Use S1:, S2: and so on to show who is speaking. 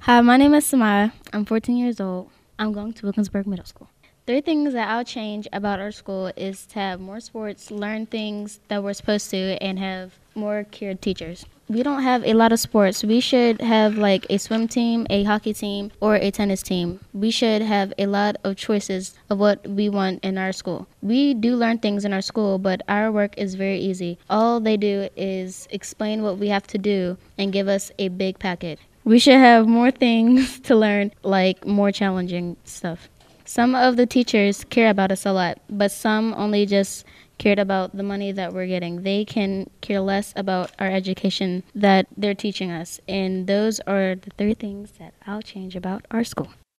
S1: Hi, my name is Samaya. I'm 14 years old. I'm going to Wilkinsburg Middle School. Three things that I'll change about our school is to have more sports, learn things that we're supposed to, and have more cared teachers. We don't have a lot of sports. We should have like a swim team, a hockey team, or a tennis team. We should have a lot of choices of what we want in our school. We do learn things in our school, but our work is very easy. All they do is explain what we have to do and give us a big packet. We should have more things to learn, like more challenging stuff. Some of the teachers care about us a lot, but some only just cared about the money that we're getting. They can care less about our education that they're teaching us. And those are the three things that I'll change about our school.